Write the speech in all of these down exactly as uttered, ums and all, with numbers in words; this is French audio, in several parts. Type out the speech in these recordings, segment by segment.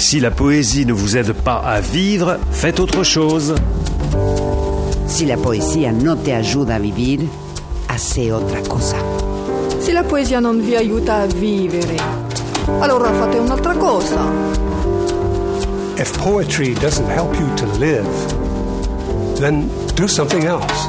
Si la poésie ne vous aide pas à vivre, faites autre chose. Si la poesia non ti aiuta a vivere, hace otra cosa. Se la poesia non vi aiuta a vivere, allora fate un'altra cosa. If poetry doesn't help you to live, then do something else.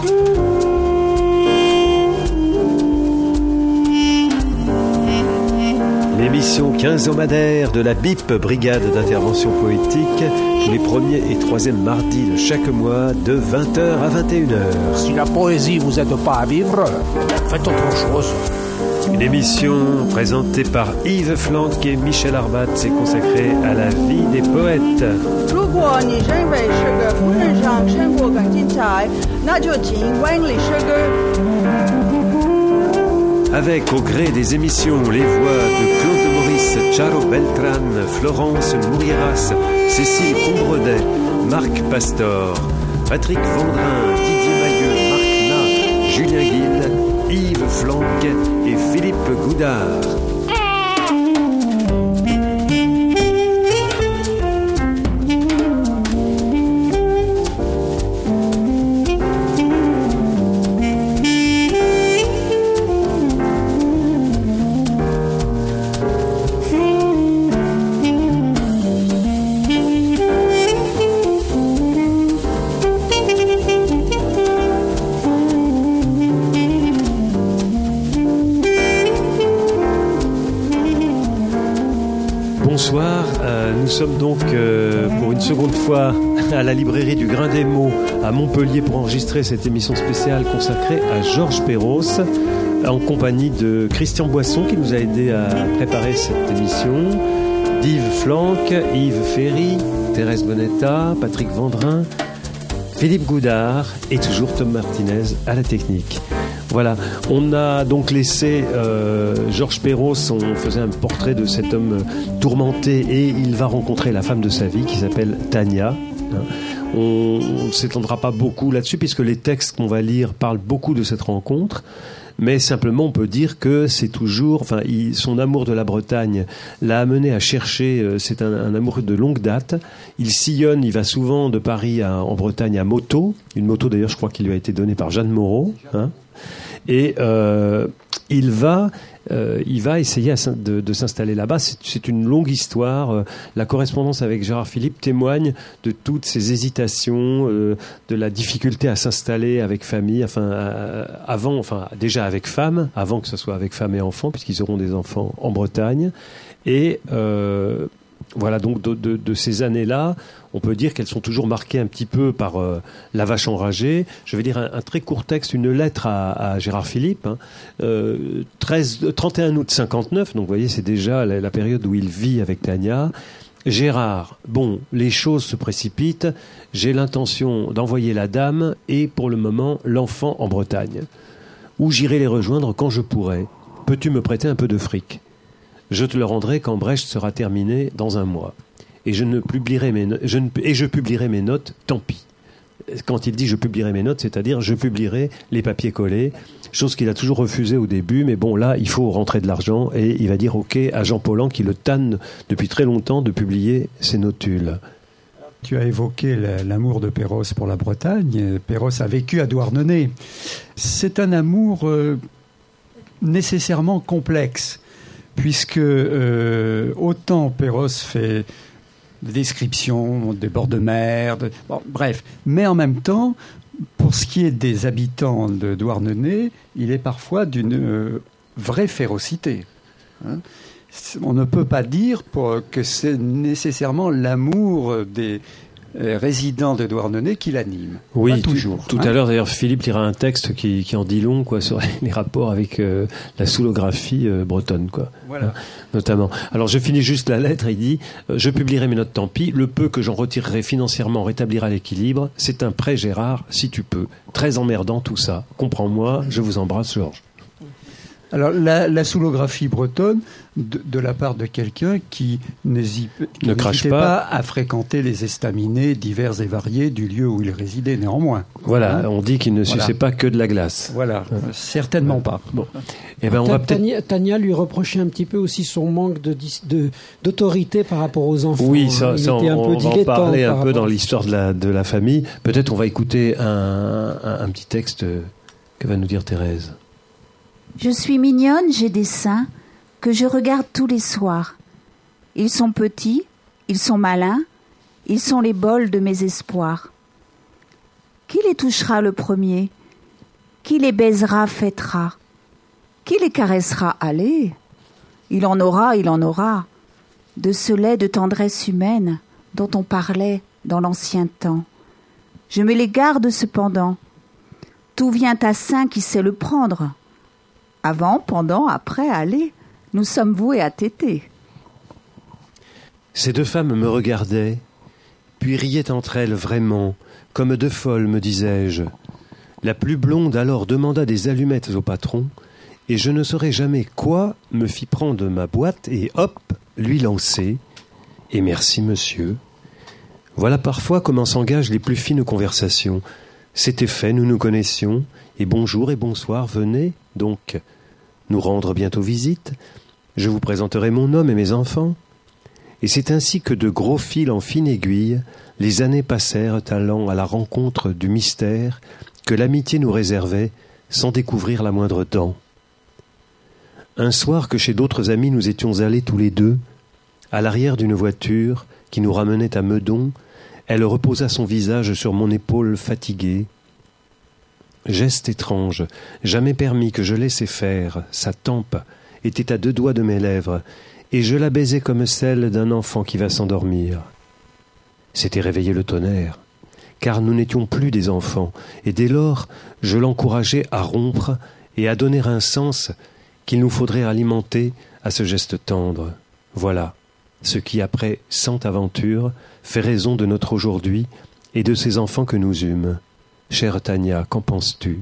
L'émission quinzomadaire de la B I P, Brigade d'intervention poétique, tous les premiers et troisièmes mardis de chaque mois, de vingt heures à vingt et une heures. Si la poésie vous aide pas à vivre, faites autre chose. Une émission présentée par Yves Flanck et Michel Arbat, c'est consacré à la vie des poètes. Avec au gré des émissions les voix de Claude Maurice, Charo Beltran, Florence Mouriras, Cécile Combredet, Marc Pastor, Patrick Vendrin, Didier Mailleux, Marc Na, Julien Guide, Yves Flanck et Philippe Goudard. Bonsoir, euh, nous sommes donc euh, pour une seconde fois à la librairie du Grain des Mots à Montpellier pour enregistrer cette émission spéciale consacrée à Georges Perros en compagnie de Christian Boisson qui nous a aidé à préparer cette émission, d'Yves Flanck, Yves Ferry, Thérèse Bonetta, Patrick Vendrin, Philippe Goudard et toujours Tom Martinez à la technique. Voilà, on a donc laissé euh, Georges Perros, on faisait un portrait de cet homme tourmenté et il va rencontrer la femme de sa vie qui s'appelle Tania. On ne s'étendra pas beaucoup là-dessus puisque les textes qu'on va lire parlent beaucoup de cette rencontre. Mais simplement, on peut dire que c'est toujours, enfin, il, son amour de la Bretagne l'a amené à chercher. Euh, c'est un, un amour de longue date. Il sillonne, il va souvent de Paris à, en Bretagne à moto. Une moto d'ailleurs, je crois, qui lui a été donnée par Jeanne Moreau. Hein. Et euh, il va, euh, il va essayer à, de, de s'installer là-bas. C'est, c'est une longue histoire. La correspondance avec Gérard Philippe témoigne de toutes ces hésitations, euh, de la difficulté à s'installer avec famille, enfin euh, avant, enfin déjà avec femme, avant que ce soit avec femme et enfants, puisqu'ils auront des enfants en Bretagne. Et euh, voilà, donc de, de, de ces années-là, on peut dire qu'elles sont toujours marquées un petit peu par euh, La Vache enragée. Je vais lire un, un très court texte, une lettre à, à Gérard Philippe, hein, euh, treize, trente et un août cinquante-neuf, donc vous voyez, c'est déjà la, la période où il vit avec Tania. Gérard, bon, les choses se précipitent, j'ai l'intention d'envoyer la dame et pour le moment l'enfant en Bretagne, où j'irai les rejoindre quand je pourrai. Peux-tu me prêter un peu de fric ? Je te le rendrai quand Brecht sera terminé dans un mois. Et je ne publierai mes no- je ne, et je publierai mes notes, tant pis. Quand il dit je publierai mes notes, c'est-à-dire je publierai les papiers collés, chose qu'il a toujours refusé au début, mais bon, là, il faut rentrer de l'argent et il va dire ok à Jean Paulhan qui le tanne depuis très longtemps de publier ses notules. Tu as évoqué l'amour de Perros pour la Bretagne. Perros a vécu à Douarnenez. C'est un amour euh, nécessairement complexe, puisque euh, autant Perros fait des descriptions des bords de mer, de, bon, bref, mais en même temps, pour ce qui est des habitants de Douarnenez, il est parfois d'une euh, vraie férocité. Hein. On ne peut pas dire pour, que c'est nécessairement l'amour des euh, résidents de Douarnenez qui l'anime. Oui, pas toujours. Tout, tout hein. à l'heure, d'ailleurs, Philippe lira un texte qui, qui en dit long, quoi, sur les rapports avec euh, la soulographie euh, bretonne, quoi. Voilà. Hein, notamment. Alors, je finis juste la lettre. Il dit euh, « Je publierai mes notes, tant pis. Le peu que j'en retirerai financièrement rétablira l'équilibre. C'est un prêt, Gérard, si tu peux. Très emmerdant, tout ça. Comprends-moi. Je vous embrasse, Georges. » Alors, la, la soulographie bretonne, de, de la part de quelqu'un qui n'hésite, qui ne crache n'hésitait pas. pas à fréquenter les estaminets divers et variés du lieu où il résidait, néanmoins. Voilà, Hein on dit qu'il ne Voilà. suçait pas que de la glace. Voilà, certainement pas. Bon. Eh ben, on va peut-être... Tania, Tania lui reprochait un petit peu aussi son manque de, dis- de, d'autorité par rapport aux enfants. Oui, ça, Il ça, on, était un peu on va en dilettant parler par un peu rapport- dans l'histoire de la, de la famille. Peut-être on va écouter un, un, un petit texte que va nous dire Thérèse. Je suis mignonne, j'ai des seins que je regarde tous les soirs. Ils sont petits, ils sont malins, ils sont les bols de mes espoirs. Qui les touchera le premier? Qui les baisera, fêtera? Qui les caressera? Allez, il en aura, il en aura, de ce lait de tendresse humaine dont on parlait dans l'ancien temps. Je me les garde cependant. Tout vient à saint qui sait le prendre. Avant, pendant, après, allez, nous sommes voués à téter. Ces deux femmes me regardaient, puis riaient entre elles vraiment, comme deux folles, me disais-je. La plus blonde alors demanda des allumettes au patron, et je ne saurais jamais quoi me fit prendre ma boîte et hop, lui lancer. Et merci, monsieur. Voilà parfois comment s'engagent les plus fines conversations. C'était fait, nous nous connaissions, et bonjour et bonsoir, venez donc nous rendre bientôt visite. Je vous présenterai mon homme et mes enfants. Et c'est ainsi que de gros fils en fine aiguille, les années passèrent allant à la rencontre du mystère que l'amitié nous réservait sans découvrir la moindre dent. Un soir que chez d'autres amis nous étions allés tous les deux, à l'arrière d'une voiture qui nous ramenait à Meudon, elle reposa son visage sur mon épaule fatiguée. Geste étrange, jamais permis que je laissais faire, sa tempe était à deux doigts de mes lèvres, et je la baisais comme celle d'un enfant qui va s'endormir. C'était réveiller le tonnerre, car nous n'étions plus des enfants, et dès lors je l'encourageais à rompre et à donner un sens qu'il nous faudrait alimenter à ce geste tendre. Voilà ce qui, après cent aventures, fait raison de notre aujourd'hui et de ces enfants que nous eûmes. Chère Tania, qu'en penses-tu?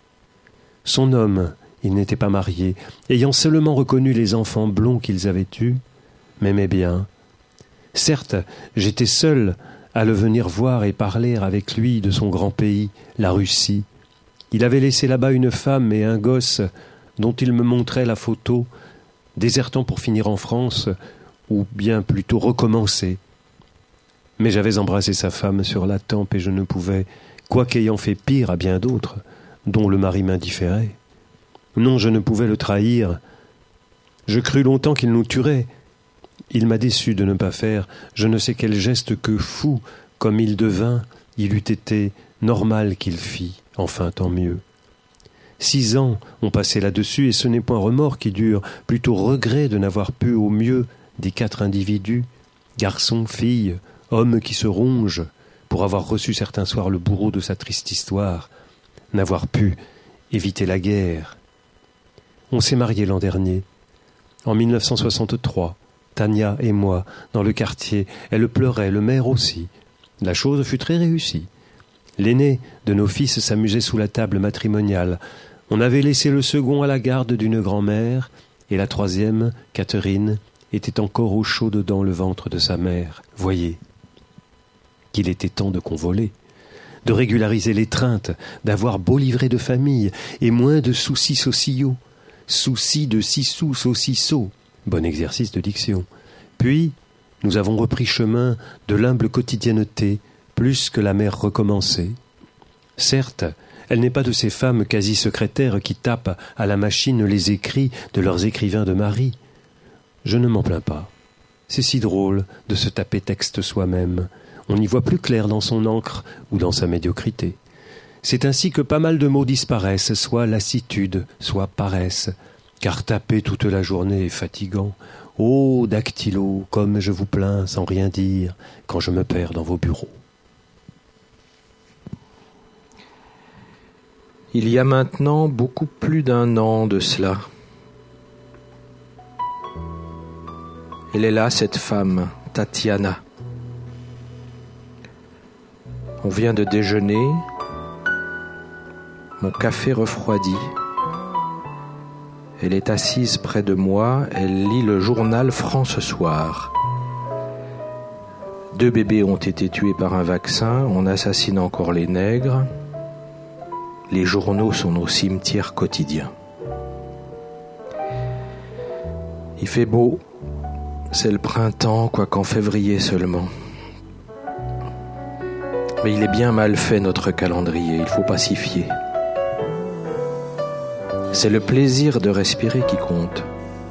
Son homme, il n'était pas marié, ayant seulement reconnu les enfants blonds qu'ils avaient eus, m'aimait bien. Certes, j'étais seul à le venir voir et parler avec lui de son grand pays, la Russie. Il avait laissé là-bas une femme et un gosse dont il me montrait la photo, désertant pour finir en France, ou bien plutôt recommencer. Mais j'avais embrassé sa femme sur la tempe et je ne pouvais, quoiqu'ayant fait pire à bien d'autres, dont le mari m'indifférait. Non, je ne pouvais le trahir. Je crus longtemps qu'il nous tuerait. Il m'a déçu de ne pas faire je ne sais quel geste que fou, comme il devint, il eût été normal qu'il fît. Enfin, tant mieux. Six ans ont passé là-dessus, et ce n'est point remords qui dure, plutôt regret de n'avoir pu au mieux des quatre individus, garçons, filles, hommes qui se rongent, pour avoir reçu certains soirs le bourreau de sa triste histoire, n'avoir pu éviter la guerre. On s'est mariés l'an dernier, en mille neuf cent soixante-trois, Tania et moi, dans le quartier. Elle pleurait, le maire aussi. La chose fut très réussie. L'aîné de nos fils s'amusait sous la table matrimoniale. On avait laissé le second à la garde d'une grand-mère, et la troisième, Catherine, était encore au chaud dedans le ventre de sa mère. Voyez qu'il était temps de convoler, de régulariser l'étreinte, d'avoir beau livret de famille, et moins de soucis sociaux, soucis de six sous saucisseaux, bon exercice de diction. Puis, nous avons repris chemin de l'humble quotidienneté, plus que la mère recommençait. Certes, elle n'est pas de ces femmes quasi-secrétaires qui tapent à la machine les écrits de leurs écrivains de mari. Je ne m'en plains pas. C'est si drôle de se taper texte soi-même. On y voit plus clair dans son encre ou dans sa médiocrité. C'est ainsi que pas mal de mots disparaissent, soit lassitude, soit paresse, car taper toute la journée est fatigant. Ô dactylo, comme je vous plains sans rien dire quand je me perds dans vos bureaux. Il y a maintenant beaucoup plus d'un an de cela. Elle est là, cette femme, Tatiana. On vient de déjeuner, mon café refroidi. Elle est assise près de moi, elle lit le journal France Soir. Deux bébés ont été tués par un vaccin, on assassine encore les nègres. Les journaux sont nos cimetières quotidiens. Il fait beau, c'est le printemps, quoiqu'en février seulement. Mais il est bien mal fait notre calendrier, il faut pas s'y fier. C'est le plaisir de respirer qui compte.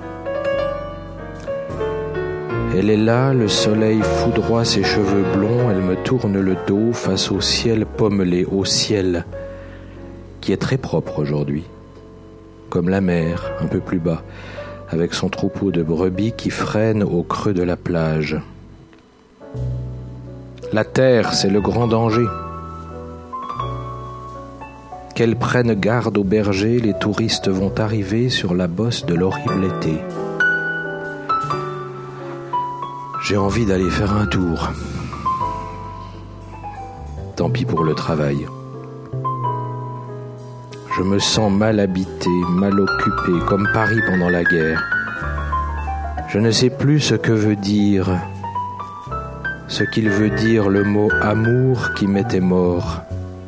Elle est là, le soleil foudroie ses cheveux blonds, elle me tourne le dos face au ciel pommelé, au ciel qui est très propre aujourd'hui, comme la mer, un peu plus bas, avec son troupeau de brebis qui frêne au creux de la plage. La terre, c'est le grand danger. Qu'elle prenne garde aux bergers, les touristes vont arriver sur la bosse de l'horrible été. J'ai envie d'aller faire un tour. Tant pis pour le travail. Je me sens mal habité, mal occupé, comme Paris pendant la guerre. Je ne sais plus ce que veut dire, ce qu'il veut dire le mot amour qui m'était mort.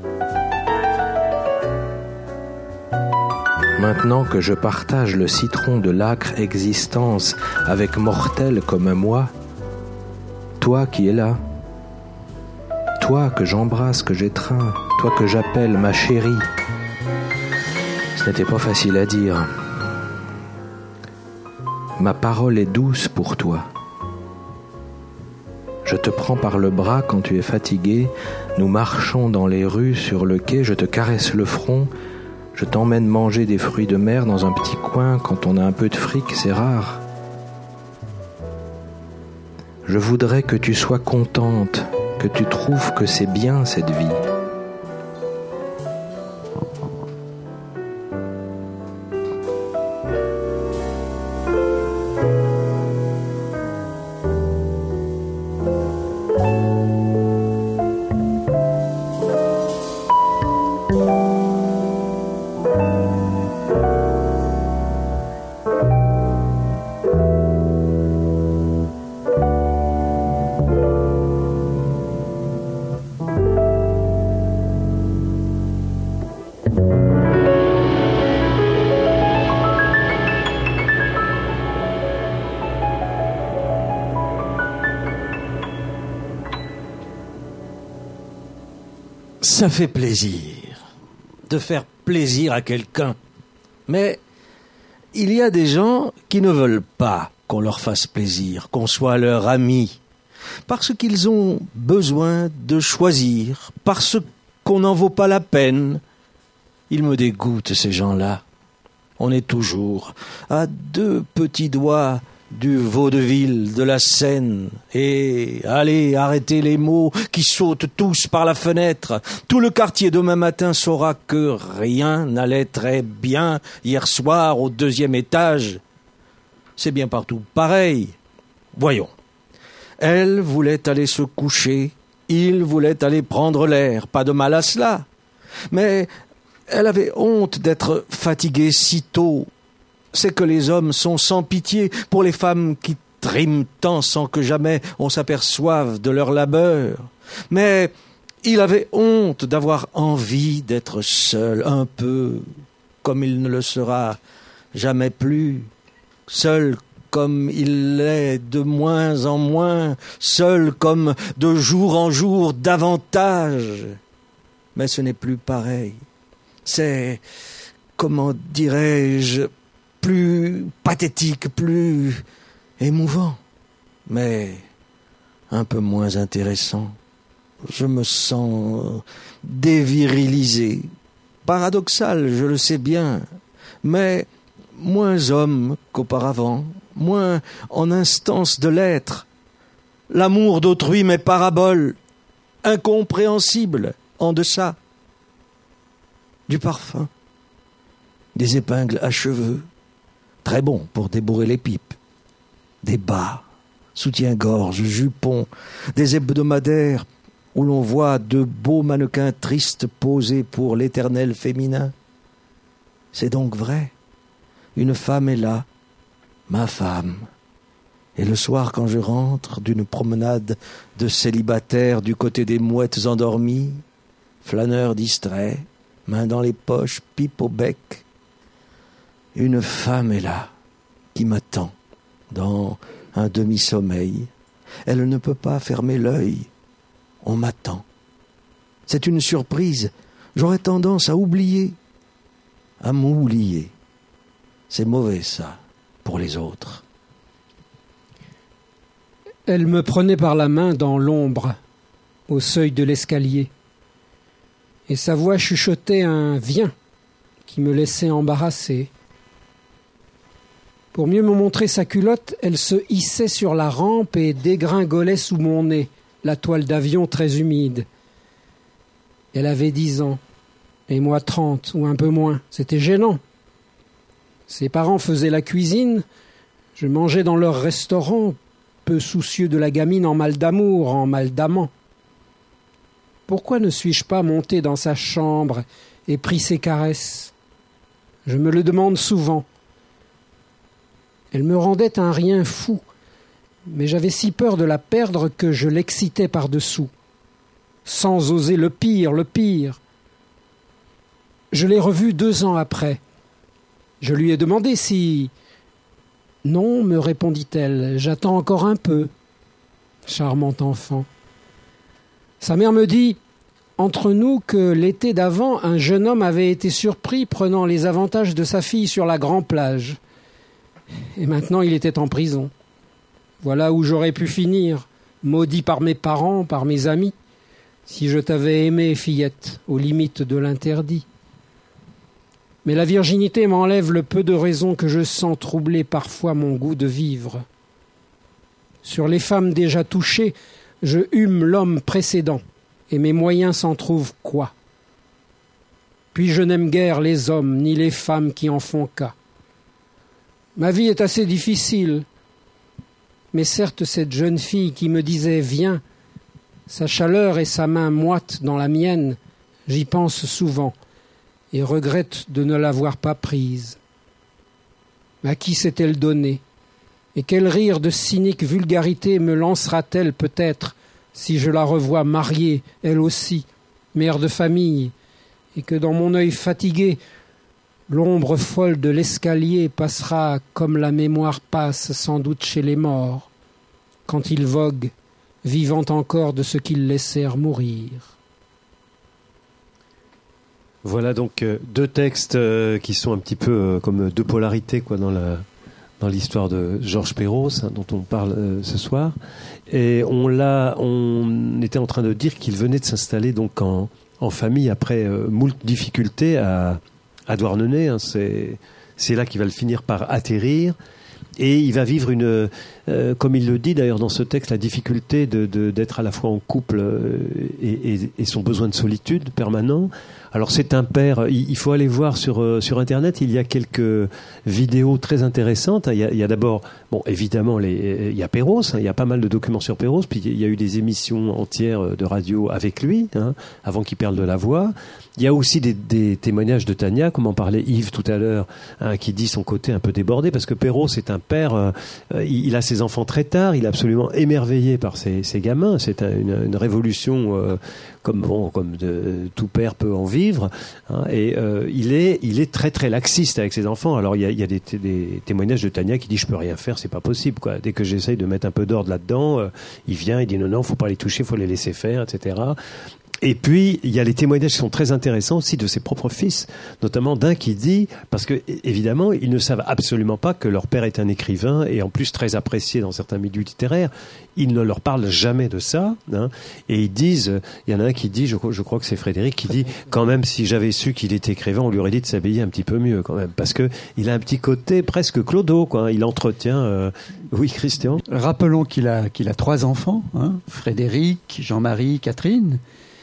Maintenant que je partage le citron de l'âcre existence avec mortel comme moi, toi qui es là, toi que j'embrasse, que j'étreins, toi que j'appelle ma chérie, ce n'était pas facile à dire. Ma parole est douce pour toi. Je te prends par le bras quand tu es fatigué, nous marchons dans les rues, sur le quai, je te caresse le front, je t'emmène manger des fruits de mer dans un petit coin quand on a un peu de fric, c'est rare. Je voudrais que tu sois contente, que tu trouves que c'est bien cette vie. Ça fait plaisir de faire plaisir à quelqu'un. Mais il y a des gens qui ne veulent pas qu'on leur fasse plaisir, qu'on soit leur ami, parce qu'ils ont besoin de choisir, parce qu'on n'en vaut pas la peine. Ils me dégoûtent, ces gens-là. On est toujours à deux petits doigts du vaudeville, de la scène, et allez, arrêtez les mots qui sautent tous par la fenêtre. Tout le quartier demain matin saura que rien n'allait très bien hier soir au deuxième étage. C'est bien partout pareil. Voyons. Elle voulait aller se coucher, il voulait aller prendre l'air, pas de mal à cela. Mais elle avait honte d'être fatiguée si tôt. C'est que les hommes sont sans pitié pour les femmes qui triment tant sans que jamais on s'aperçoive de leur labeur. Mais il avait honte d'avoir envie d'être seul, un peu, comme il ne le sera jamais plus, seul comme il l'est de moins en moins, seul comme de jour en jour davantage. Mais ce n'est plus pareil. C'est, comment dirais-je, plus pathétique, plus émouvant, mais un peu moins intéressant. Je me sens dévirilisé, paradoxal, je le sais bien, mais moins homme qu'auparavant, moins en instance de l'être. L'amour d'autrui m'est parabole, incompréhensible, en deçà. Du parfum, des épingles à cheveux, très bon pour débourrer les pipes, des bas, soutien-gorge, jupons, des hebdomadaires où l'on voit de beaux mannequins tristes posés pour l'éternel féminin. C'est donc vrai, une femme est là, ma femme. Et le soir, quand je rentre d'une promenade de célibataire du côté des mouettes endormies, flâneur distrait, main dans les poches, pipe au bec, une femme est là, qui m'attend dans un demi-sommeil. Elle ne peut pas fermer l'œil. On m'attend. C'est une surprise. J'aurais tendance à oublier, à m'oublier. C'est mauvais, ça, pour les autres. Elle me prenait par la main dans l'ombre, au seuil de l'escalier, et sa voix chuchotait un « viens » qui me laissait embarrassé. Pour mieux me montrer sa culotte, elle se hissait sur la rampe et dégringolait sous mon nez, la toile d'avion très humide. Elle avait dix ans, et moi trente, ou un peu moins. C'était gênant. Ses parents faisaient la cuisine, je mangeais dans leur restaurant, peu soucieux de la gamine en mal d'amour, en mal d'amant. Pourquoi ne suis-je pas monté dans sa chambre et pris ses caresses ? Je me le demande souvent. Elle me rendait un rien fou, mais j'avais si peur de la perdre que je l'excitais par-dessous, sans oser le pire, le pire. Je l'ai revue deux ans après. Je lui ai demandé si... Non, me répondit-elle, j'attends encore un peu. Charmant enfant. Sa mère me dit, entre nous, que l'été d'avant, un jeune homme avait été surpris prenant les avantages de sa fille sur la grande plage. Et maintenant, il était en prison. Voilà où j'aurais pu finir, maudit par mes parents, par mes amis, si je t'avais aimée, fillette, aux limites de l'interdit. Mais la virginité m'enlève le peu de raison que je sens troubler parfois mon goût de vivre. Sur les femmes déjà touchées, je hume l'homme précédent, et mes moyens s'en trouvent quoi ? Puis je n'aime guère les hommes ni les femmes qui en font cas. Ma vie est assez difficile, mais certes cette jeune fille qui me disait « viens », sa chaleur et sa main moite dans la mienne, j'y pense souvent, et regrette de ne l'avoir pas prise. À qui s'est-elle donnée ? Et quel rire de cynique vulgarité me lancera-t-elle peut-être si je la revois mariée, elle aussi, mère de famille, et que dans mon œil fatigué, l'ombre folle de l'escalier passera comme la mémoire passe sans doute chez les morts, quand ils voguent, vivant encore de ce qu'ils laissèrent mourir. Voilà donc euh, deux textes euh, qui sont un petit peu euh, comme deux polarités quoi, dans, la, dans l'histoire de Georges Perros, hein, dont on parle euh, ce soir. Et on, l'a, on était en train de dire qu'il venait de s'installer donc en, en famille après euh, moult difficultés à, à Douarnenez. Hein, c'est, c'est là qu'il va le finir par atterrir. Et il va vivre une, euh, comme il le dit d'ailleurs dans ce texte, la difficulté de, de, d'être à la fois en couple euh, et, et, et son besoin de solitude permanent. Alors c'est un père, il, il faut aller voir sur, euh, sur Internet, il y a quelques vidéos très intéressantes. Il y a, il y a d'abord, bon évidemment, les, il y a Perros, hein, il y a pas mal de documents sur Perros, puis il y a eu des émissions entières de radio avec lui, hein, avant qu'il perde de la voix. Il y a aussi des, des témoignages de Tania, comme en parlait Yves tout à l'heure, hein, qui dit son côté un peu débordé, parce que Perros est un père, euh, il, il a ses enfants très tard, il est absolument émerveillé par ses, ses gamins, c'est un, une, une révolution euh, comme, bon, comme de, tout père peut en vivre, hein, et euh, il, est, il est très très laxiste avec ses enfants. Alors il y a, il y a des, des témoignages de Tania qui dit je peux rien faire, c'est pas possible, quoi. Dès que j'essaye de mettre un peu d'ordre là-dedans, euh, il vient, il dit non non, faut pas les toucher, faut les laisser faire, et cetera. Et puis, il y a les témoignages qui sont très intéressants aussi de ses propres fils, notamment d'un qui dit, parce que évidemment, ils ne savent absolument pas que leur père est un écrivain et en plus très apprécié dans certains milieux littéraires. Ils ne leur parlent jamais de ça, hein, et ils disent, il y en a un qui dit, je, je crois que c'est Frédéric, qui dit, quand même, si j'avais su qu'il était écrivain, on lui aurait dit de s'habiller un petit peu mieux, quand même, parce que il a un petit côté presque clodo, quoi. Il entretient. Euh... Oui, Christian. Rappelons qu'il a qu'il a trois enfants, hein, Frédéric, Jean-Marie, Catherine.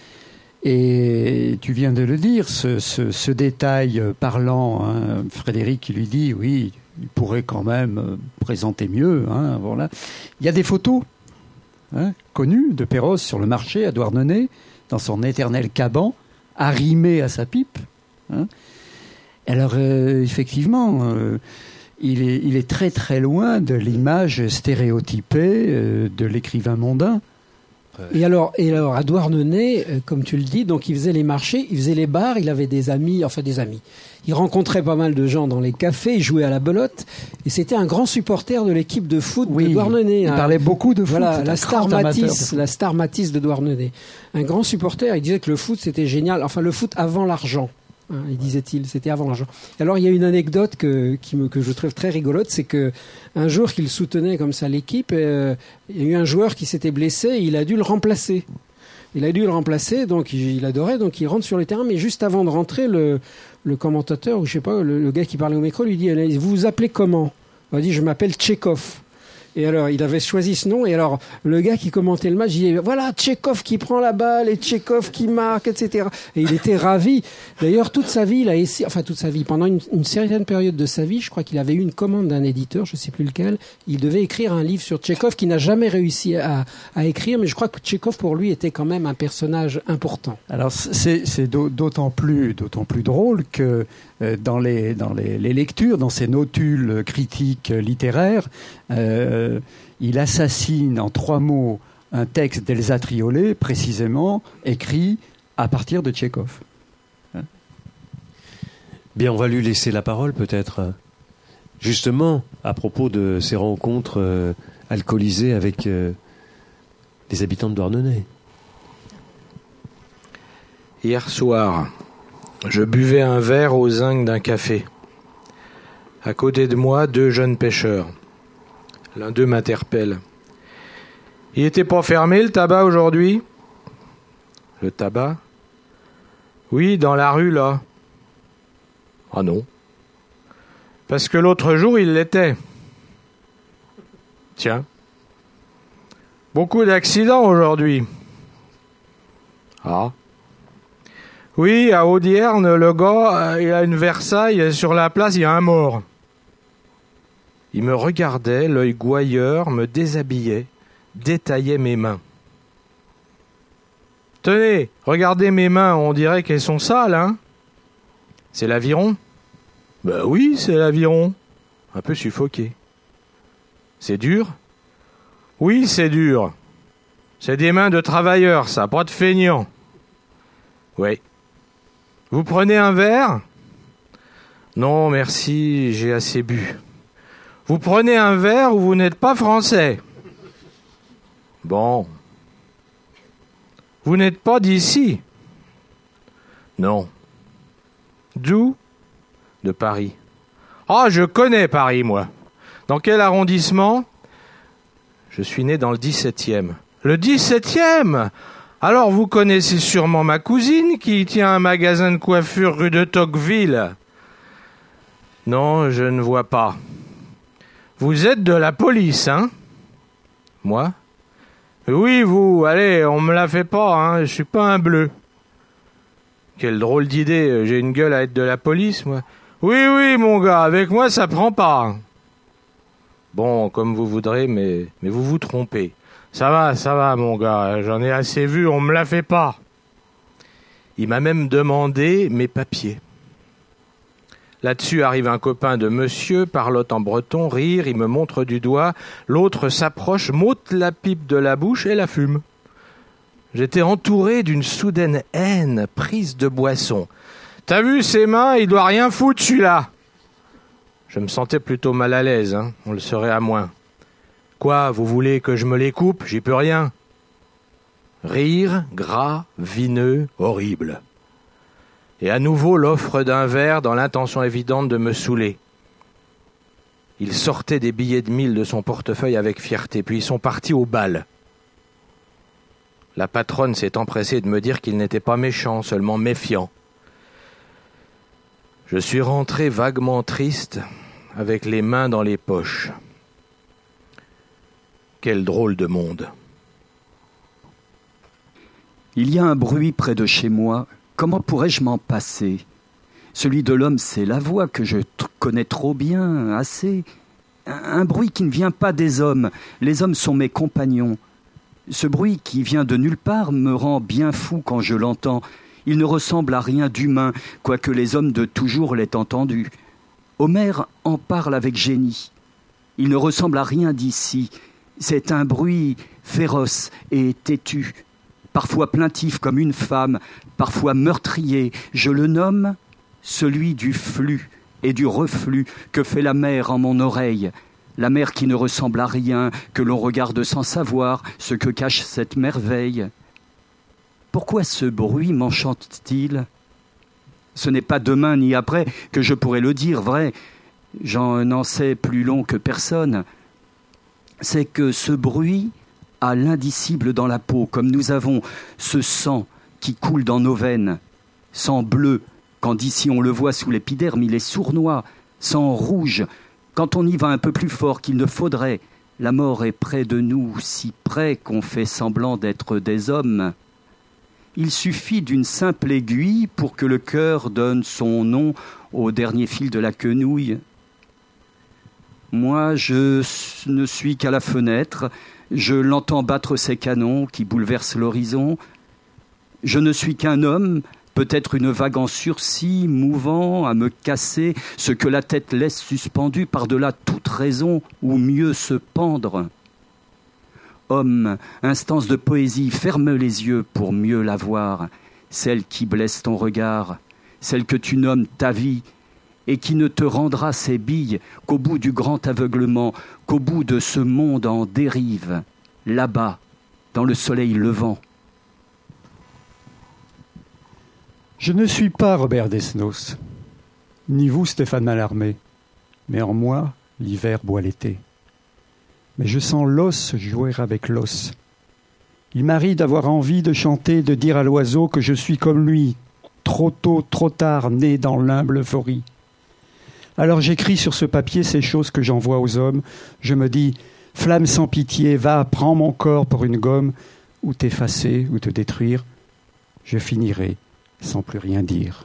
Et tu viens de le dire, ce, ce, ce détail parlant, hein, Frédéric qui lui dit, oui, il pourrait quand même présenter mieux. Hein, voilà. Il y a des photos hein, connues de Perros sur le marché à Douarnenez, dans son éternel caban, arrimé à sa pipe. Hein. Alors, euh, effectivement, euh, il, est, il est très très loin de l'image stéréotypée euh, de l'écrivain mondain. Et alors, et alors à Douarnenez, euh, comme tu le dis, donc il faisait les marchés, il faisait les bars, il avait des amis, enfin des amis. Il rencontrait pas mal de gens dans les cafés, il jouait à la belote, et c'était un grand supporter de l'équipe de foot oui, de Douarnenez. Il hein. parlait beaucoup de foot. Voilà, la star Matisse, de... la star Matisse de Douarnenez. Un grand supporter, il disait que le foot c'était génial, enfin le foot avant l'argent. Hein, il disait-il, c'était avant l'argent. Alors il y a une anecdote que, qui me, que je trouve très rigolote, c'est que un jour qu'il soutenait comme ça l'équipe, euh, il y a eu un joueur qui s'était blessé, et il a dû le remplacer. Il a dû le remplacer, donc il, il adorait, donc il rentre sur le terrain, mais juste avant de rentrer, le, le commentateur, ou je sais pas, le, le gars qui parlait au micro lui dit, vous vous appelez comment? Il dit, je m'appelle Tchekhov. Et alors, il avait choisi ce nom. Et alors, le gars qui commentait le match, il disait, voilà, Tchekhov qui prend la balle et Tchekhov qui marque, et cetera. Et il était ravi. D'ailleurs, toute sa vie, il a essayé, enfin, toute sa vie, pendant une, une certaine période de sa vie, je crois qu'il avait eu une commande d'un éditeur, je sais plus lequel. Il devait écrire un livre sur Tchekhov qu'il n'a jamais réussi à, à écrire. Mais je crois que Tchekhov, pour lui, était quand même un personnage important. Alors, c'est, c'est d'autant plus, d'autant plus drôle que euh, dans, les, dans les, les lectures, dans ces notules critiques littéraires, euh, il assassine en trois mots un texte d'Elsa Triolet, précisément écrit à partir de Tchekhov. Hein? Bien, on va lui laisser la parole peut-être, justement à propos de ces rencontres euh, alcoolisées avec euh, les habitants de Douarnenez. Hier soir, je buvais un verre au zinc d'un café. À côté de moi, deux jeunes pêcheurs. L'un d'eux m'interpelle. « Il était pas fermé le tabac aujourd'hui ?» Le tabac ? « Oui, dans la rue là. »« Ah non. Parce que l'autre jour, il l'était. » Tiens. Beaucoup d'accidents aujourd'hui. Ah. Oui, à Audierne, le gars, il a une Versailles, sur la place, il y a un mort. Il me regardait, l'œil gouailleur, me déshabillait, détaillait mes mains. Tenez, regardez mes mains, on dirait qu'elles sont sales, hein ? C'est l'aviron ? Ben oui, c'est l'aviron. Un peu suffoqué. C'est dur ? Oui, c'est dur. C'est des mains de travailleurs, ça, pas de feignants. Oui. Vous prenez un verre ? Non, merci, j'ai assez bu. Vous prenez un verre ou vous n'êtes pas français ? Bon. Vous n'êtes pas d'ici ? Non. D'où ? De Paris. Ah, je connais Paris, moi. Dans quel arrondissement ? Je suis né dans le dix-septième. Le dix-septième ? Alors vous connaissez sûrement ma cousine qui tient un magasin de coiffure rue de Tocqueville. Non, je ne vois pas. Vous êtes de la police, hein ? Moi ? Oui, vous, allez, on me la fait pas, hein, je suis pas un bleu. Quelle drôle d'idée, j'ai une gueule à être de la police, moi. Oui, oui, mon gars, avec moi, ça prend pas. Bon, comme vous voudrez, mais, mais vous vous trompez. Ça va, ça va, mon gars, j'en ai assez vu, on me la fait pas. Il m'a même demandé mes papiers. Là-dessus arrive un copain de monsieur, parlotte en breton, rire, il me montre du doigt, l'autre s'approche, m'ôte la pipe de la bouche et la fume. J'étais entouré d'une soudaine haine, prise de boisson. T'as vu ses mains, il doit rien foutre celui-là. Je me sentais plutôt mal à l'aise, hein, on le serait à moins. Quoi, vous voulez que je me les coupe ? J'y peux rien. Rire, gras, vineux, horrible. Et à nouveau l'offre d'un verre dans l'intention évidente de me saouler. Il sortait des billets de mille de son portefeuille avec fierté, puis ils sont partis au bal. La patronne s'est empressée de me dire qu'il n'était pas méchant, seulement méfiant. Je suis rentré vaguement triste, avec les mains dans les poches. Quel drôle de monde. Il y a un bruit près de chez moi. Comment pourrais-je m'en passer ? Celui de l'homme, c'est la voix que je t- connais trop bien, assez. Un, un bruit qui ne vient pas des hommes. Les hommes sont mes compagnons. Ce bruit qui vient de nulle part me rend bien fou quand je l'entends. Il ne ressemble à rien d'humain, quoique les hommes de toujours l'aient entendu. Homère en parle avec génie. Il ne ressemble à rien d'ici. C'est un bruit féroce et têtu, parfois plaintif comme une femme, parfois meurtrier. Je le nomme celui du flux et du reflux que fait la mer en mon oreille. La mer qui ne ressemble à rien, que l'on regarde sans savoir ce que cache cette merveille. Pourquoi ce bruit m'enchante-t-il ? Ce n'est pas demain ni après que je pourrai le dire, vrai, j'en sais plus long que personne. C'est que ce bruit a l'indicible dans la peau, comme nous avons ce sang qui coule dans nos veines, sang bleu, quand d'ici on le voit sous l'épiderme, il est sournois, sang rouge, quand on y va un peu plus fort qu'il ne faudrait. La mort est près de nous, si près qu'on fait semblant d'être des hommes. Il suffit d'une simple aiguille pour que le cœur donne son nom au dernier fil de la quenouille. Moi, je ne suis qu'à la fenêtre, je l'entends battre ses canons qui bouleversent l'horizon. Je ne suis qu'un homme, peut-être une vague en sursis, mouvant à me casser ce que la tête laisse suspendu par-delà toute raison, ou mieux se pendre. Homme, instance de poésie, ferme les yeux pour mieux la voir, celle qui blesse ton regard, celle que tu nommes ta vie, et qui ne te rendra ses billes qu'au bout du grand aveuglement, qu'au bout de ce monde en dérive, là-bas, dans le soleil levant. Je ne suis pas Robert Desnos, ni vous Stéphane Mallarmé, mais en moi, l'hiver boit l'été. Mais je sens l'os jouer avec l'os. Il m'arrive d'avoir envie de chanter, de dire à l'oiseau que je suis comme lui, trop tôt, trop tard, né dans l'humble euphorie. Alors j'écris sur ce papier ces choses que j'envoie aux hommes. Je me dis, flamme sans pitié, va, prends mon corps pour une gomme, ou t'effacer, ou te détruire. Je finirai sans plus rien dire.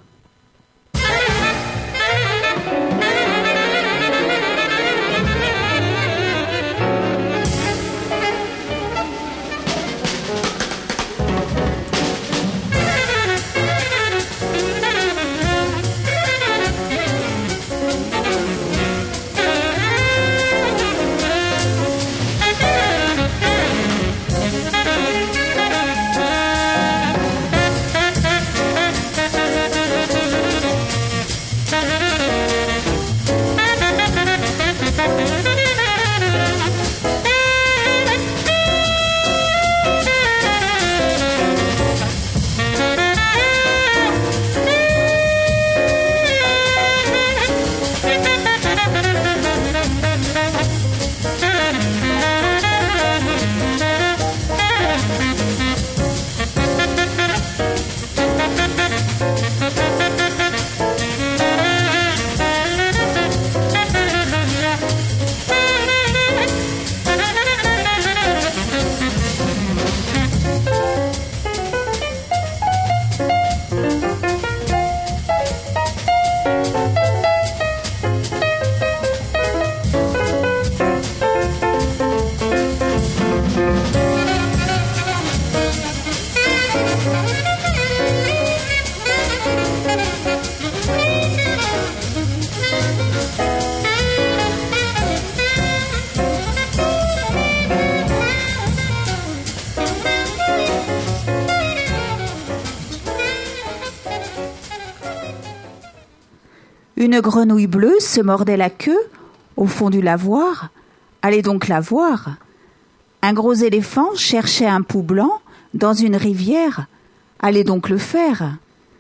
Une grenouille bleue se mordait la queue au fond du lavoir. Allez donc la voir. Un gros éléphant cherchait un pou blanc dans une rivière. Allez donc le faire.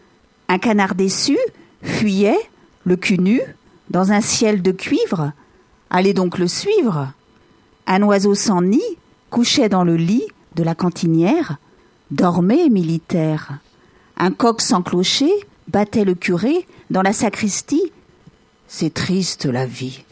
Un canard déçu fuyait, le cul nu, dans un ciel de cuivre. Allez donc le suivre. Un oiseau sans nid couchait dans le lit de la cantinière. Dormait, militaire. Un coq sans clocher battait le curé dans la sacristie. C'est triste la vie.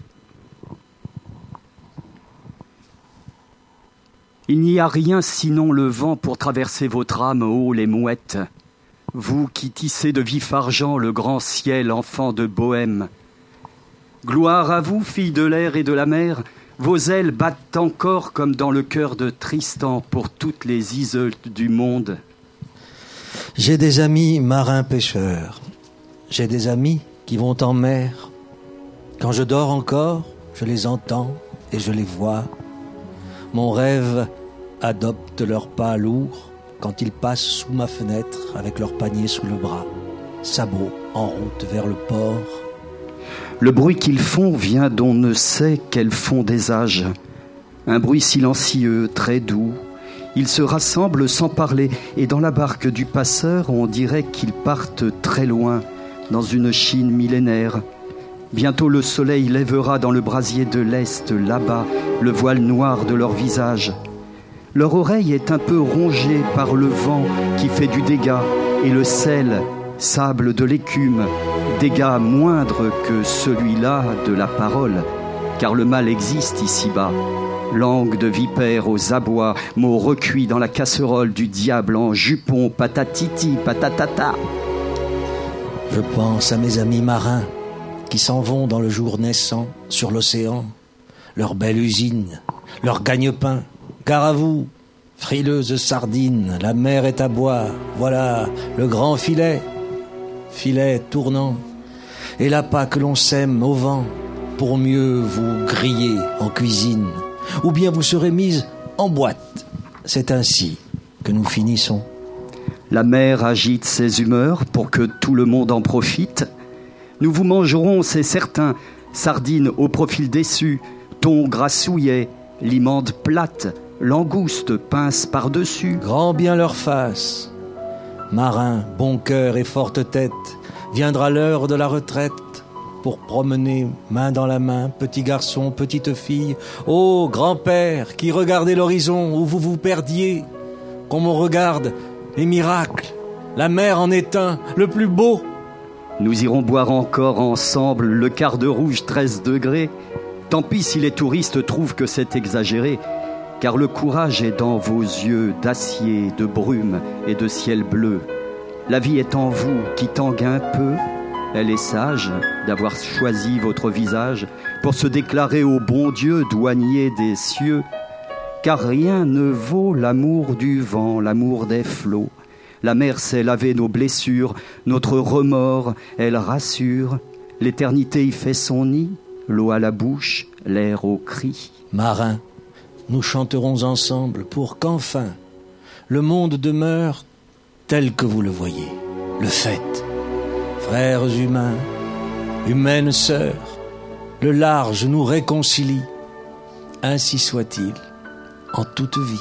Il n'y a rien sinon le vent pour traverser votre âme, ô les mouettes. Vous qui tissez de vif argent le grand ciel, enfant de bohème. Gloire à vous, filles de l'air et de la mer, vos ailes battent encore comme dans le cœur de Tristan pour toutes les Isoldes du monde. J'ai des amis marins pêcheurs. J'ai des amis qui vont en mer. Quand je dors encore, je les entends et je les vois. Mon rêve adopte leurs pas lourds quand ils passent sous ma fenêtre avec leur panier sous le bras, sabots en route vers le port. Le bruit qu'ils font vient d'on ne sait quel fond des âges. Un bruit silencieux, très doux. Ils se rassemblent sans parler et dans la barque du passeur, on dirait qu'ils partent très loin, dans une Chine millénaire. Bientôt le soleil lèvera dans le brasier de l'Est, là-bas, le voile noir de leur visage. Leur oreille est un peu rongée par le vent qui fait du dégât et le sel, sable de l'écume, dégât moindre que celui-là de la parole, car le mal existe ici-bas. Langue de vipère aux abois, mots recuits dans la casserole du diable en jupon, patatiti, patatata. Je pense à mes amis marins qui s'en vont dans le jour naissant sur l'océan, leur belle usine, leur gagne-pain. Gare à vous, frileuses sardines, la mer est à boire, voilà le grand filet, filet tournant, et l'appât que l'on sème au vent pour mieux vous griller en cuisine, ou bien vous serez mise en boîte. C'est ainsi que nous finissons. La mer agite ses humeurs pour que tout le monde en profite. Nous vous mangerons, c'est certain, sardines au profil déçu, thon grassouillet, limande plate, langouste pince par-dessus. Grand bien leur face. Marin, bon cœur et forte tête, viendra l'heure de la retraite pour promener main dans la main, petit garçon, petite fille. Ô grand-père qui regardez l'horizon où vous vous perdiez, comme on regarde les miracles, la mer en est un, le plus beau. Nous irons boire encore ensemble le quart de rouge treize degrés. Tant pis si les touristes trouvent que c'est exagéré, car le courage est dans vos yeux d'acier, de brume et de ciel bleu. La vie est en vous qui tangue un peu. Elle est sage d'avoir choisi votre visage pour se déclarer au bon Dieu, douanier des cieux. Car rien ne vaut l'amour du vent, l'amour des flots. La mer sait laver nos blessures, notre remords, elle rassure. L'éternité y fait son nid, l'eau à la bouche, l'air au cri. Marin, nous chanterons ensemble pour qu'enfin le monde demeure tel que vous le voyez. Le fait, frères humains, humaines sœurs, le large nous réconcilie. Ainsi soit-il en toute vie.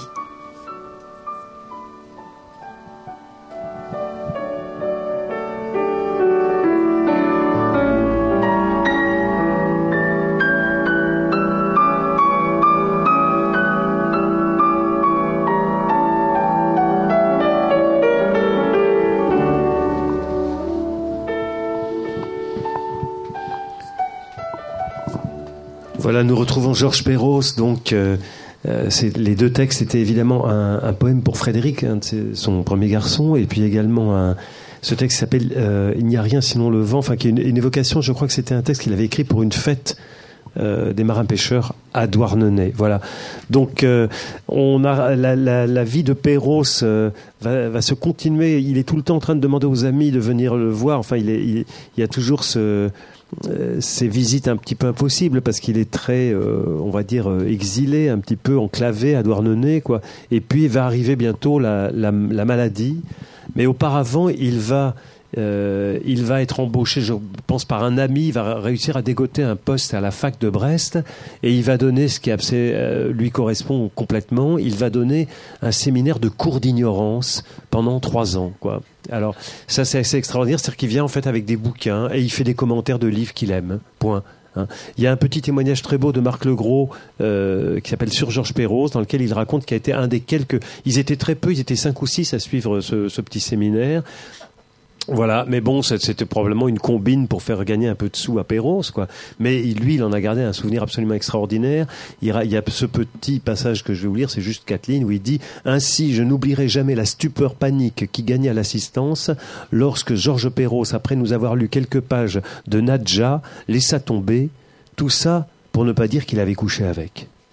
Voilà, nous retrouvons Georges Perros. Donc, euh, euh, c'est, les deux textes étaient évidemment un, un poème pour Frédéric, un de ses, son premier garçon, et puis également un, ce texte qui s'appelle euh, Il n'y a rien sinon le vent, enfin qui est une, une évocation. Je crois que c'était un texte qu'il avait écrit pour une fête euh, des marins pêcheurs à Douarnenez. Voilà. Donc, euh, on a la, la, la vie de Perros euh, va, va se continuer. Il est tout le temps en train de demander aux amis de venir le voir. Enfin, il, est, il, il y a toujours ce Euh, ces visites un petit peu impossibles parce qu'il est très, euh, on va dire, euh, exilé, un petit peu enclavé à Douarnenez, quoi. Et puis va arriver bientôt la, la, la maladie, mais auparavant il va, euh, il va être embauché, je pense par un ami, il va réussir à dégoter un poste à la fac de Brest et il va donner ce qui euh, lui correspond complètement. Il va donner un séminaire de cours d'ignorance pendant trois ans, quoi. Alors, ça, c'est assez extraordinaire. C'est-à-dire qu'il vient, en fait, avec des bouquins et il fait des commentaires de livres qu'il aime. Point. Hein. Il y a un petit témoignage très beau de Marc Legros euh, qui s'appelle Sur Georges Perros, dans lequel il raconte qu'il a été un des quelques... Ils étaient très peu, ils étaient cinq ou six à suivre ce, ce petit séminaire. Voilà, mais bon, c'était probablement une combine pour faire gagner un peu de sous à Perros, quoi. Mais lui, il en a gardé un souvenir absolument extraordinaire. Il y a, il y a ce petit passage que je vais vous lire, c'est juste quatre lignes, où il dit « Ainsi, je n'oublierai jamais la stupeur panique qui gagnait à l'assistance lorsque Georges Perros, après nous avoir lu quelques pages de Nadja, laissa tomber tout ça pour ne pas dire qu'il avait couché avec. »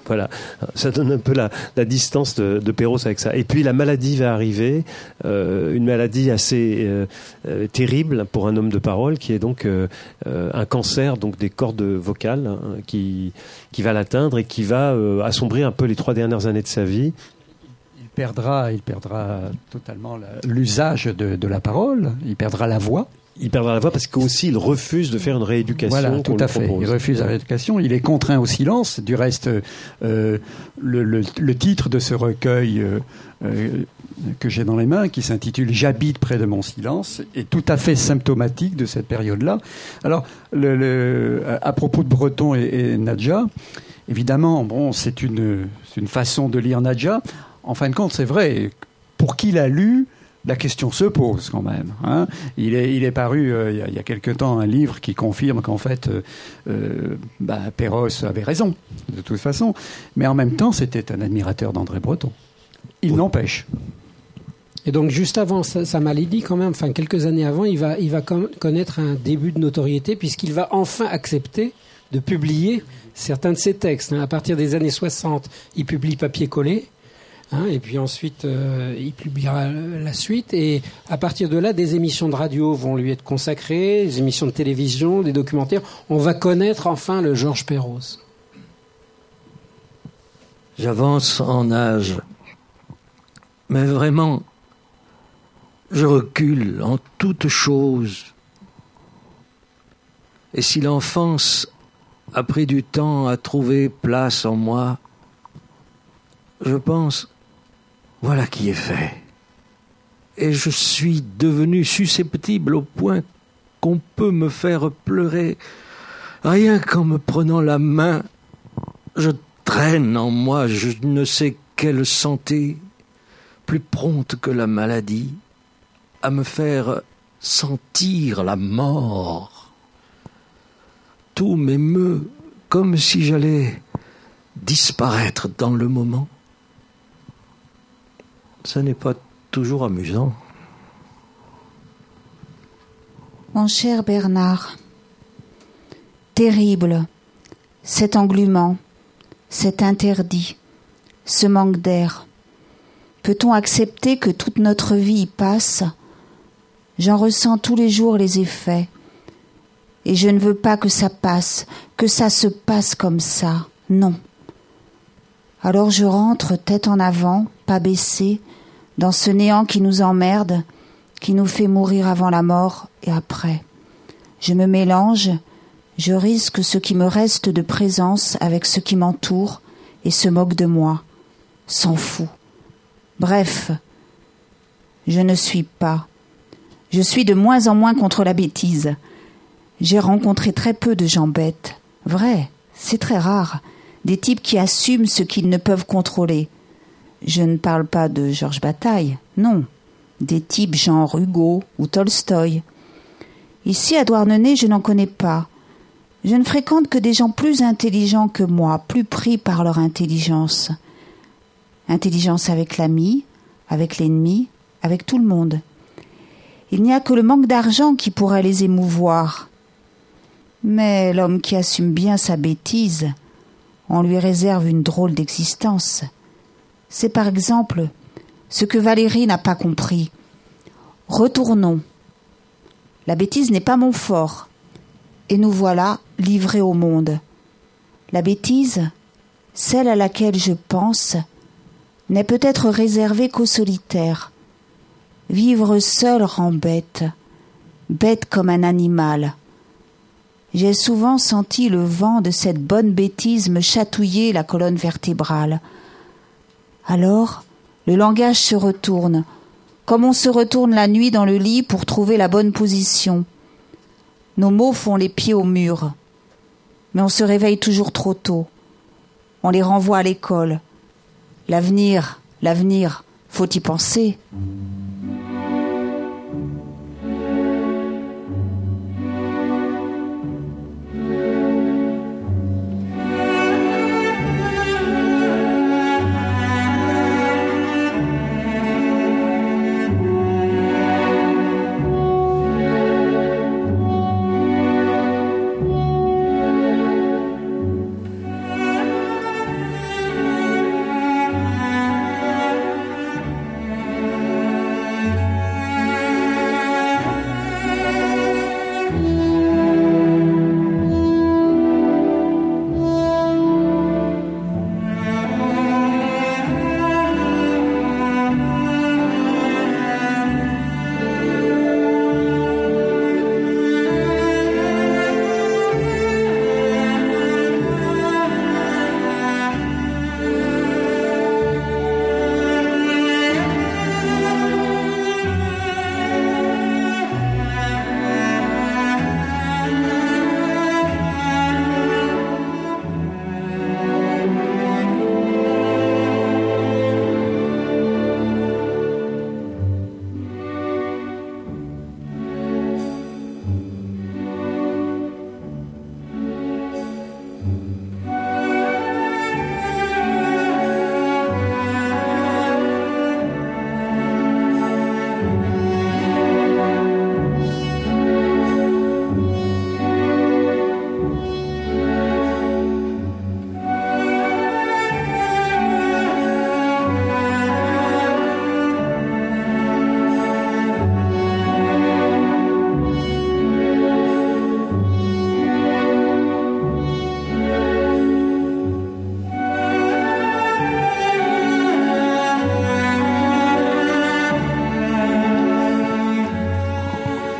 Voilà, ça donne un peu la, la distance de, de Perros avec ça. Et puis la maladie va arriver, euh, une maladie assez euh, euh, terrible pour un homme de parole, qui est donc euh, euh, un cancer donc des cordes vocales, hein, qui qui va l'atteindre et qui va euh, assombrir un peu les trois dernières années de sa vie. Il perdra, il perdra totalement la, l'usage de, de la parole. Il perdra la voix. Il perdra la voix parce qu'aussi il refuse de faire une rééducation. Voilà, tout à fait. Propose. Il refuse la rééducation. Il est contraint au silence. Du reste, euh, le, le, le titre de ce recueil euh, euh, que j'ai dans les mains, qui s'intitule « J'habite près de mon silence », est tout à fait symptomatique de cette période-là. Alors, le, le, à propos de Breton et, et Nadja, évidemment, bon, c'est une, c'est une façon de lire Nadja. En fin de compte, c'est vrai. Pour qui l'a lu, la question se pose quand même. Hein. Il, est, il est paru euh, il, y a, il y a quelque temps un livre qui confirme qu'en fait, euh, euh, bah, Perros avait raison, de toute façon. Mais en même temps, c'était un admirateur d'André Breton. Il oui. n'empêche. Et donc, juste avant sa, sa maladie, quand même, enfin quelques années avant, il va, il va connaître un début de notoriété, puisqu'il va enfin accepter de publier certains de ses textes. Hein. À partir des années soixante, il publie Papier collé. Hein, et puis ensuite, euh, il publiera la suite. Et à partir de là, des émissions de radio vont lui être consacrées, des émissions de télévision, des documentaires. On va connaître enfin le Georges Perros. J'avance en âge, mais vraiment, je recule en toute chose. Et si l'enfance a pris du temps à trouver place en moi, je pense... Voilà qui est fait. Et je suis devenu susceptible au point qu'on peut me faire pleurer. Rien qu'en me prenant la main, je traîne en moi je ne sais quelle santé, plus prompte que la maladie, à me faire sentir la mort. Tout m'émeut comme si j'allais disparaître dans le moment. Ça n'est pas toujours amusant. Mon cher Bernard, terrible, cet englument, cet interdit, ce manque d'air. Peut-on accepter que toute notre vie y passe ? J'en ressens tous les jours les effets. Et je ne veux pas que ça passe, que ça se passe comme ça. Non. Alors je rentre tête en avant, pas baissée, dans ce néant qui nous emmerde, qui nous fait mourir avant la mort et après. Je me mélange, je risque ce qui me reste de présence avec ce qui m'entoure et se moque de moi, s'en fout. Bref, je ne suis pas. Je suis de moins en moins contre la bêtise. J'ai rencontré très peu de gens bêtes. Vrai, c'est très rare. Des types qui assument ce qu'ils ne peuvent contrôler. Je ne parle pas de Georges Bataille, non. Des types genre Hugo ou Tolstoï. Ici, à Douarnenez, je n'en connais pas. Je ne fréquente que des gens plus intelligents que moi, plus pris par leur intelligence. Intelligence avec l'ami, avec l'ennemi, avec tout le monde. Il n'y a que le manque d'argent qui pourrait les émouvoir. Mais l'homme qui assume bien sa bêtise, on lui réserve une drôle d'existence. C'est par exemple ce que Valérie n'a pas compris. Retournons. La bêtise n'est pas mon fort. Et nous voilà livrés au monde. La bêtise, celle à laquelle je pense, n'est peut-être réservée qu'aux solitaires. Vivre seul rend bête, bête comme un animal. J'ai souvent senti le vent de cette bonne bêtise me chatouiller la colonne vertébrale. Alors, le langage se retourne, comme on se retourne la nuit dans le lit pour trouver la bonne position. Nos mots font les pieds au mur, mais on se réveille toujours trop tôt. On les renvoie à l'école. L'avenir, l'avenir, faut y penser.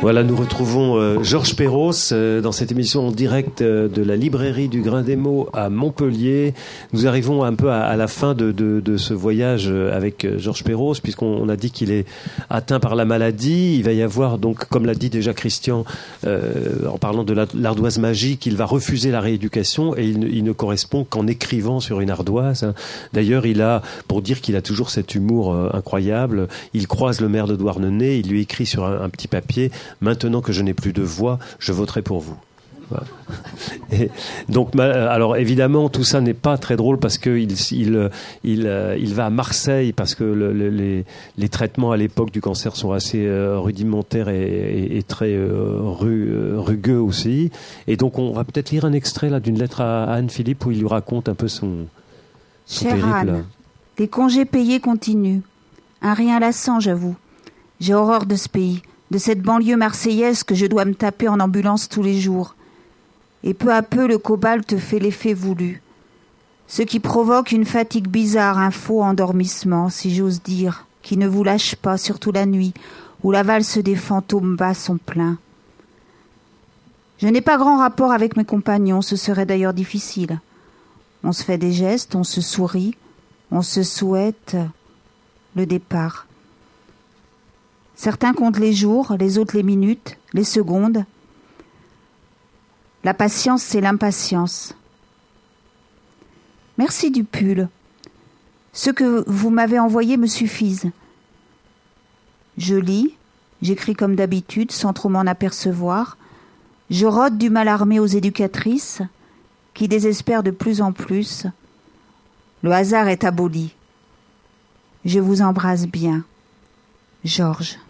Voilà, nous retrouvons euh, Georges Perros euh, dans cette émission en direct euh, de la librairie du Grain des Mots à Montpellier. Nous arrivons un peu à, à la fin de, de, de ce voyage avec euh, Georges Perros, puisqu'on on a dit qu'il est atteint par la maladie. Il va y avoir donc, comme l'a dit déjà Christian, euh, en parlant de la, l'ardoise magique, il va refuser la rééducation et il, il ne correspond qu'en écrivant sur une ardoise. Hein. D'ailleurs, il a, pour dire qu'il a toujours cet humour euh, incroyable, il croise le maire de Douarnenez, il lui écrit sur un, un petit papier: maintenant que je n'ai plus de voix, je voterai pour vous. Voilà. Et donc, alors évidemment, tout ça n'est pas très drôle parce que il, il, il, il va à Marseille parce que le, le, les, les traitements à l'époque du cancer sont assez euh, rudimentaires et, et, et très euh, ru, euh, rugueux aussi. Et donc, on va peut-être lire un extrait là d'une lettre à Anne-Philippe où il lui raconte un peu son, son Chère périple. Anne, les congés payés continuent. Un rien lassant, j'avoue. J'ai horreur de ce pays, de cette banlieue marseillaise que je dois me taper en ambulance tous les jours. Et peu à peu, le cobalt fait l'effet voulu. Ce qui provoque une fatigue bizarre, un faux endormissement, si j'ose dire, qui ne vous lâche pas, surtout la nuit, où la valse des fantômes bat son plein. Je n'ai pas grand rapport avec mes compagnons, ce serait d'ailleurs difficile. On se fait des gestes, on se sourit, on se souhaite le départ. Certains comptent les jours, les autres les minutes, les secondes. La patience, c'est l'impatience. Merci du pull. Ceux que vous m'avez envoyés me suffisent. Je lis, j'écris comme d'habitude, sans trop m'en apercevoir. Je rôde du mal armé aux éducatrices, qui désespèrent de plus en plus. Le hasard est aboli. Je vous embrasse bien. Georges.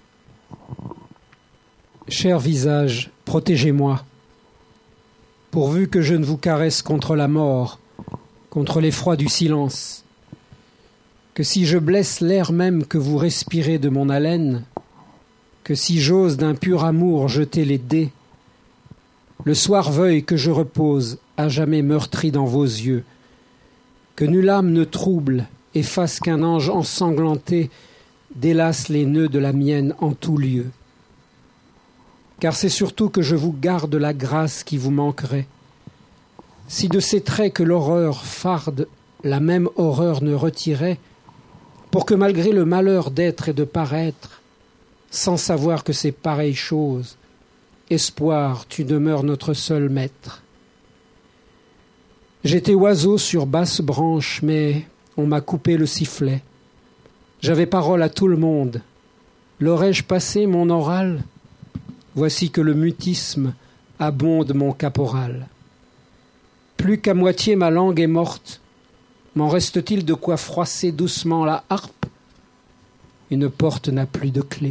Cher visage, protégez-moi. Pourvu que je ne vous caresse contre la mort, contre l'effroi du silence. Que si je blesse l'air même que vous respirez de mon haleine, que si j'ose d'un pur amour jeter les dés, le soir veuille que je repose, à jamais meurtri dans vos yeux, que nulle âme ne trouble et fasse qu'un ange ensanglanté délace les nœuds de la mienne en tout lieu. Car c'est surtout que je vous garde la grâce qui vous manquerait. Si de ces traits que l'horreur farde, la même horreur ne retirait, pour que malgré le malheur d'être et de paraître, sans savoir que c'est pareille chose, espoir, tu demeures notre seul maître. J'étais oiseau sur basse branche, mais on m'a coupé le sifflet. J'avais parole à tout le monde. L'aurais-je passé mon oral ? Voici que le mutisme abonde mon caporal. Plus qu'à moitié ma langue est morte, m'en reste-t-il de quoi froisser doucement la harpe ? Une porte n'a plus de clé.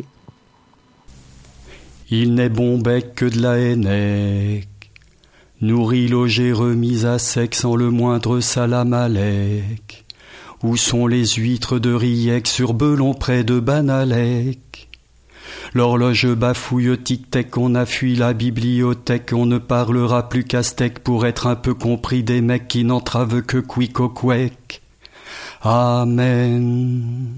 Il n'est bon bec que de la hennec, nourri, logé, remis à sec sans le moindre salamalek. Où sont les huîtres de Riec sur Belon près de Banalec ? L'horloge bafouille tic-tac, on a fui la bibliothèque, on ne parlera plus qu'aztèque pour être un peu compris des mecs qui n'entravent que quicoquec. Amen.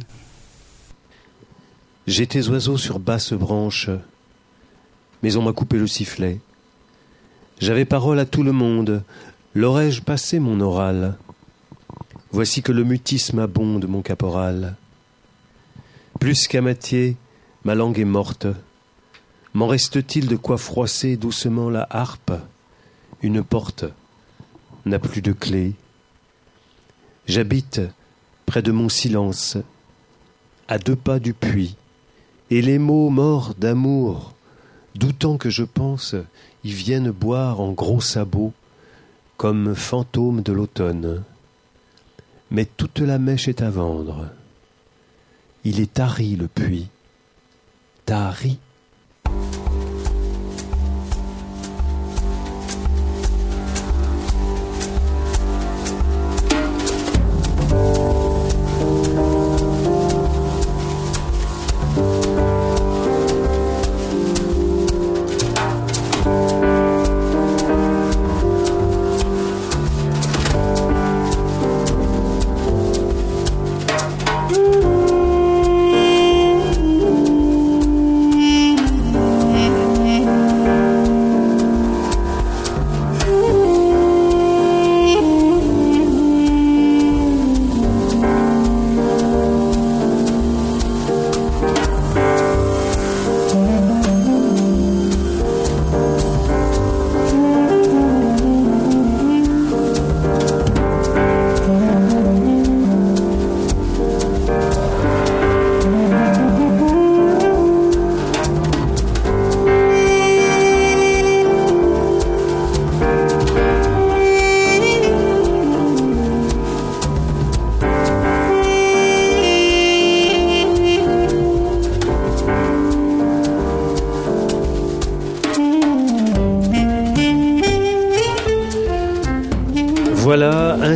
J'étais oiseau sur basse branche, mais on m'a coupé le sifflet. J'avais parole à tout le monde, l'aurais-je passé mon oral ? Voici que le mutisme abonde mon caporal. Plus qu'à moitié, ma langue est morte. M'en reste-t-il de quoi froisser doucement la harpe ? Une porte n'a plus de clé. J'habite près de mon silence, à deux pas du puits, et les mots morts d'amour, doutant que je pense, y viennent boire en gros sabots, comme fantômes de l'automne. Mais toute la mèche est à vendre. Il est tari le puits. Tari.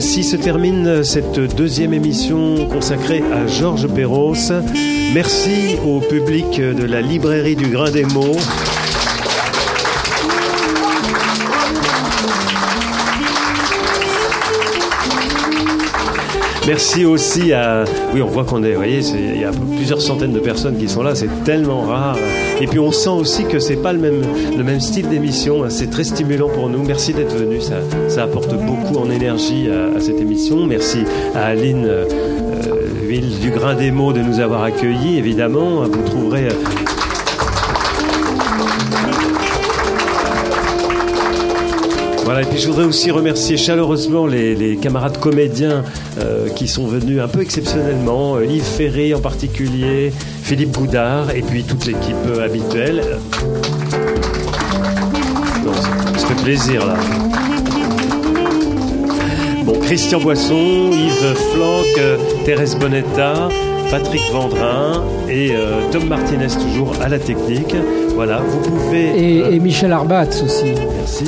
Ainsi se termine cette deuxième émission consacrée à Georges Perros. Merci au public de la librairie du Grain des Mots. Merci aussi à... Oui, on voit qu'on est... Vous voyez, il y a plusieurs centaines de personnes qui sont là. C'est tellement rare. Et puis, on sent aussi que c'est pas le même, le même style d'émission. C'est très stimulant pour nous. Merci d'être venu. Ça, ça apporte beaucoup en énergie à, à cette émission. Merci à Aline euh, Ville du Grain des Mots de nous avoir accueillis, évidemment. Vous trouverez... Voilà, et puis je voudrais aussi remercier chaleureusement les, les camarades comédiens euh, qui sont venus un peu exceptionnellement, euh, Yves Ferry en particulier, Philippe Goudard, et puis toute l'équipe euh, habituelle. Non, ça, ça fait plaisir là. Bon, Christian Boisson, Yves Flanck, euh, Thérèse Bonetta, Patrick Vendrin et euh, Tom Martinez toujours à la technique. Voilà, vous pouvez... Et, euh... et Michel Arbatz aussi. Merci.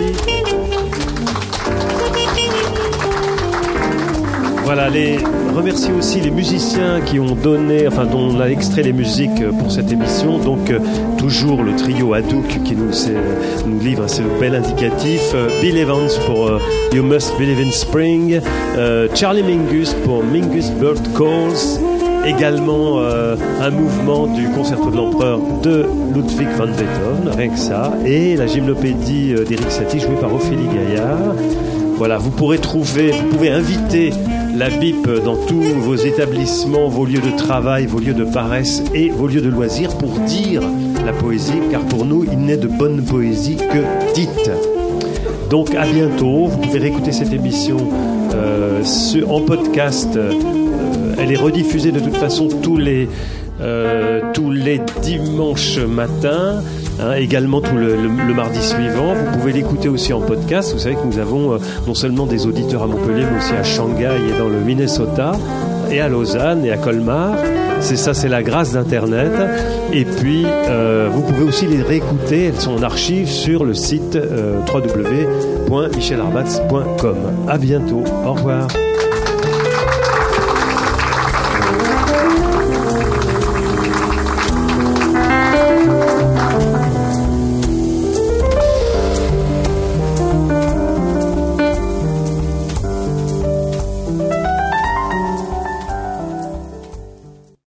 Voilà, les remercier aussi les musiciens qui ont donné, enfin dont on a extrait les musiques pour cette émission. Donc euh, toujours le trio Hadouk qui nous, nous livre ce bel indicatif. Euh, Bill Evans pour euh, You Must Believe in Spring. Euh, Charlie Mingus pour Mingus Bird Calls. Également euh, un mouvement du concerto de l'empereur de Ludwig van Beethoven, rien que ça. Et la gymnopédie euh, d'Éric Satie jouée par Ophélie Gaillard. Voilà, vous pourrez trouver, vous pouvez inviter la B I P dans tous vos établissements, vos lieux de travail, vos lieux de paresse et vos lieux de loisirs pour dire la poésie, car pour nous, il n'est de bonne poésie que dite. Donc à bientôt, vous pouvez réécouter cette émission euh, en podcast. Euh, elle est rediffusée de toute façon tous les, euh, tous les dimanches matins. Hein, également tout le, le, le mardi suivant. Vous pouvez l'écouter aussi en podcast. Vous savez que nous avons euh, non seulement des auditeurs à Montpellier, mais aussi à Shanghai et dans le Minnesota, et à Lausanne et à Colmar. C'est ça, c'est la grâce d'Internet. Et puis, euh, vous pouvez aussi les réécouter. Elles sont en archive sur le site euh, w w w point michel arbatz point com. À bientôt. Au revoir.